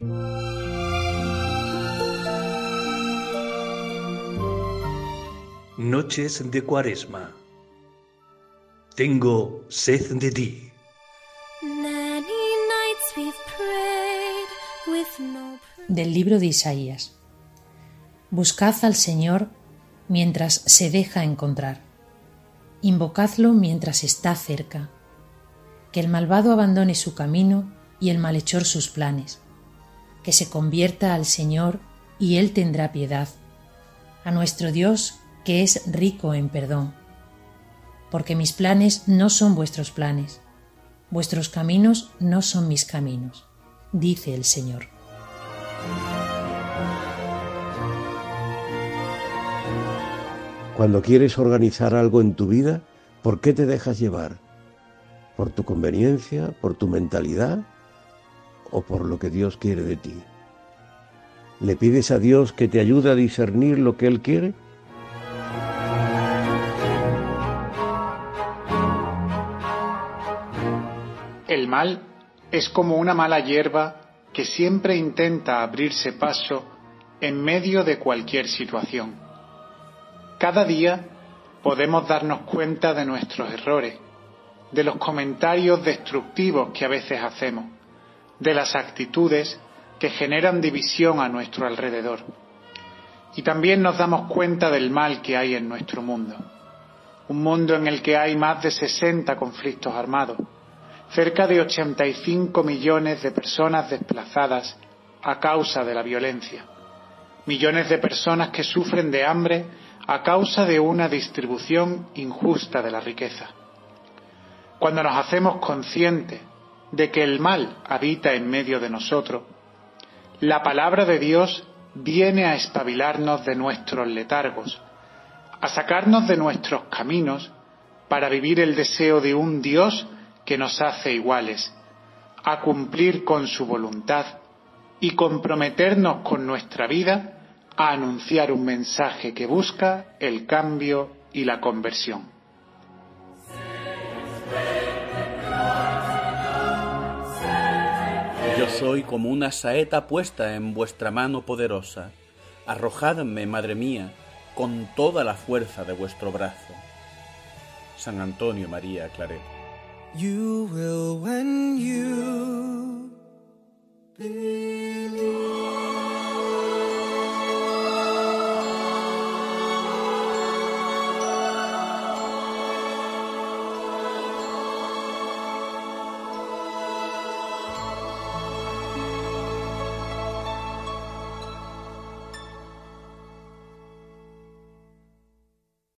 Noches de Cuaresma. Tengo sed de ti. Del libro de Isaías. Buscad al Señor mientras se deja encontrar. Invocadlo mientras está cerca. Que el malvado abandone su camino y el malhechor sus planes. Que se convierta al Señor y Él tendrá piedad. A nuestro Dios, que es rico en perdón. Porque mis planes no son vuestros planes, vuestros caminos no son mis caminos, dice el Señor. Cuando quieres organizar algo en tu vida, ¿por qué te dejas llevar? ¿Por tu conveniencia, por tu mentalidad o por lo que Dios quiere de ti? ¿Le pides a Dios que te ayude a discernir lo que Él quiere? El mal es como una mala hierba que siempre intenta abrirse paso en medio de cualquier situación. Cada día podemos darnos cuenta de nuestros errores, de los comentarios destructivos que a veces hacemos, de las actitudes que generan división a nuestro alrededor. Y también nos damos cuenta del mal que hay en nuestro mundo. Un mundo en el que hay más de 60 conflictos armados, cerca de 85 millones de personas desplazadas a causa de la violencia, millones de personas que sufren de hambre a causa de una distribución injusta de la riqueza. Cuando nos hacemos conscientes de que el mal habita en medio de nosotros, la palabra de Dios viene a espabilarnos de nuestros letargos, a sacarnos de nuestros caminos para vivir el deseo de un Dios que nos hace iguales, a cumplir con su voluntad y comprometernos con nuestra vida a anunciar un mensaje que busca el cambio y la conversión. Yo soy como una saeta puesta en vuestra mano poderosa. Arrojadme, madre mía, con toda la fuerza de vuestro brazo. San Antonio María Claret. You will when you